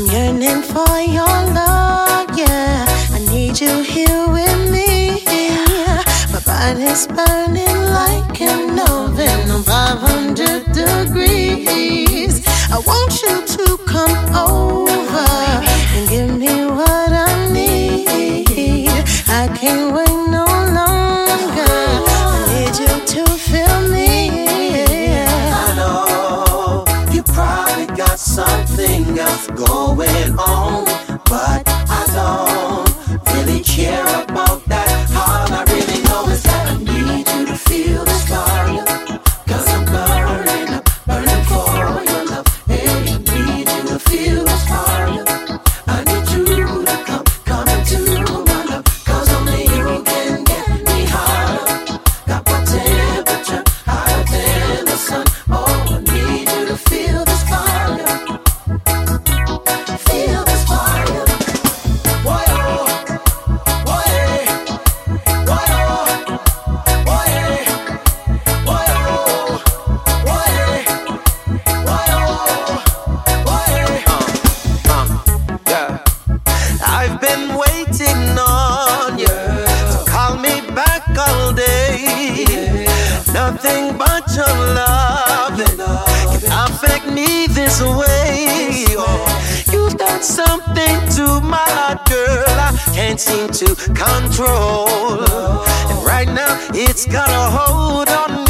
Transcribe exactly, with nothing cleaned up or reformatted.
yearning for your love, yeah. I need you here with me. My body's burning like an oven on five hundred degrees. I want you to come over and give me what I need. I can't wait no longer. I need you to feel me. I know you probably got something else going on, but I don't really care about that. All I really know is that I need you to feel this fire, 'cause I'm burning up, burning for your love. Hey, I need you to feel this fire. I need you to come, come into my love, 'cause only you can get me hotter. Got my temperature higher than the sun. Oh, I need you to feel this fire. Feel this fire. Boy, oh, boy, boy, oh, boy, boy, oh, boy, boy, oh, boy. Uh, yeah. I've been waiting on you to call me back all day. Nothing but your love can affect me this way. Oh, you've done something to my heart, girl, I can't seem to control. And right now it's got a hold on me.